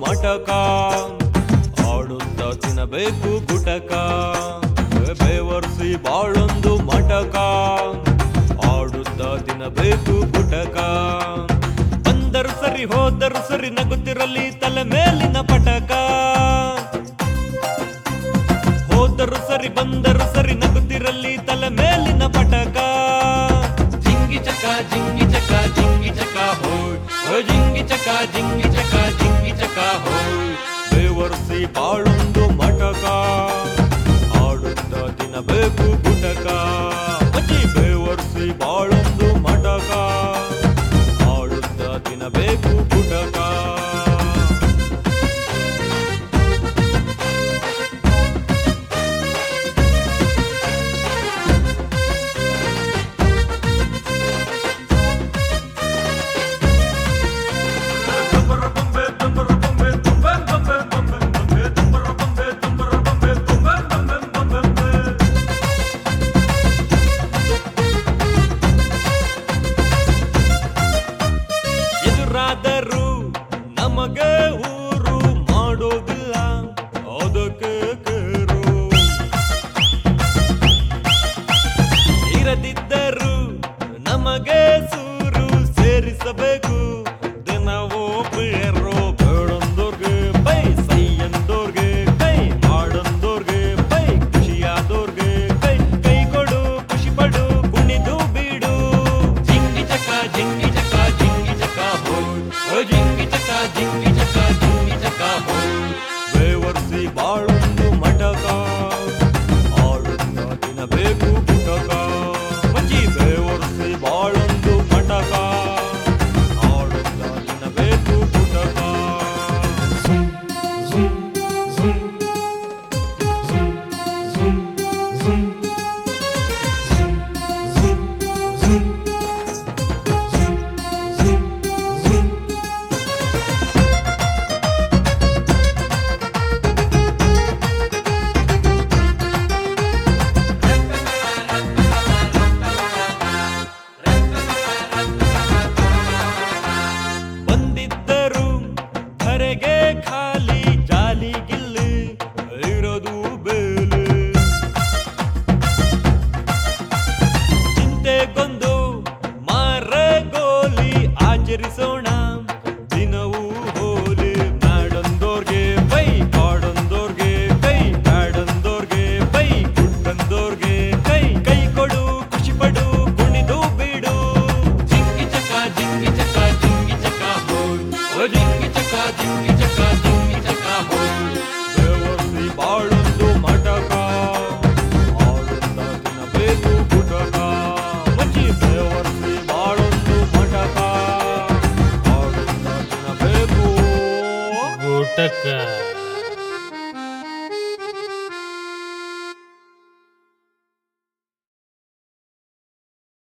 ಮಟಕ ಆಡುತ್ತ ತಿನ್ನಬೇಕು ಗುಟಕ ಬೇವರ್ಸಿ ಬಾಳೊಂದು ಮಟಕ ಆಡುತ್ತ ತಿನ್ನಬೇಕು ಗುಟಕ ಬಂದರು ಸರಿ ಹೋದರು ಸರಿ ನಗುತ್ತಿರಲಿ ತಲೆ ಮೇಲಿನ ಪಟಕ ಹೋದರು ಸರಿ ಬಂದರು ಸರಿ ನಗುತ್ತಿರಲಿ ತಲೆ ಮೇಲಿನ ಪಟಕ ಜಿಂಗಿ ಚಕ ಹೋಯ್ ಜಿಂಗಿ ಚಕ ಹೋಯ್ ಬೇವರ್ಸಿ ಬಾಳೊಂದು ಮಟಕ ಆಡುತ್ತ ತಿನ್ನಬೇಕು ಗುಟಕ ಅಜ್ಜಿ ಬೇವರ್ಸಿ ಬಾಳೊಂದು ಮಟಕ ಆಡುತ್ತ ತಿನ್ನಬೇಕು ಗುಟಕ ಎದುರಾದರೂ ನಮಗೆ ಊರು ಮಾಡೋದಿಲ್ಲ ಅದಕ್ಕೆ ಕೇರು ಇರದಿದ್ದರೂ ನಮಗೆ ಸೂರು ಸೇರಿಸಬೇಕು ದಿನವೋ ಬೇರೋ ಬೇಡಂದೋರ್ಗೆ ಬೈ ಸೈ ಎಂದೋರ್ಗೆ ಕೈ ಮಾಡಂದೋರ್ಗೆ ಬೈ ಖುಷಿಯಾದೋರ್ಗೆ ಕೈ ಕೈ ಕೊಡು ಖುಷಿ ಪಡು ಕುಣಿದು ಬಿಡು ಜಿಂಗಿ ಚಕ ಹೋಯ್ ಜಿಂಗಿ ಚಕ ಹೋಯ್ ಬೇವರ್ಸಿ ಬಾಳೊಂದು ಮಟಕ ಆಡುತ್ತ ತಿನ್ನಬೇಕು ಗುಟಕ ಮಜ್ಜಿ ಬೇವರ್ಸಿ ಬಾಳೊಂದು ಮಟಕ ಆಡುತ್ತ ತಿನ್ನಬೇಕು ಗುಟಕ ಬಂದಿದ್ದರು ಧರೆಗೆ ಖಾಲಿ ಜಾಲಿಗಿಲ್ಲಿ ಇರೋದು ಬೇಲೆ ಚಿಂತೆಗೊಂದು ಮಾರೆ ಗೋಲಿ ಆಚರಿಸೋಣ ದಿನವೂ ಹೋಲಿ ಮಾಡಂದೋರ್ಗೆ ಬೈ ಕಾಡಂದೋರ್ಗೆ ಕೈ ಬ್ಯಾಡಂದೋರ್ಗೆ ಬೈ ಗುಡ್ಡಂದೋರ್ಗೆ ಕೈ ಕೈ ಕೊಡು ಖುಷಿ ಪಡು ಕುಣಿದು ಬಿಡು ಜಿಂಗಿ ಚಕ ಹೋಯ್ ಜಿಂಗಿ ಚಕ ಹೋಯ್ ಬೇವರ್ಸಿ ಬಾಳೊಂದು ಮಟಕ ಆಡುತ್ತ ತಿನ್ನಬೇಕು ಗುಟಕ ಮಜ್ಜಿ ಬೇವರ್ಸಿ ಬಾಳೊಂದು ಮಟಕ ಆಡುತ್ತ ತಿನ್ನಬೇಕು ಗುಟಕ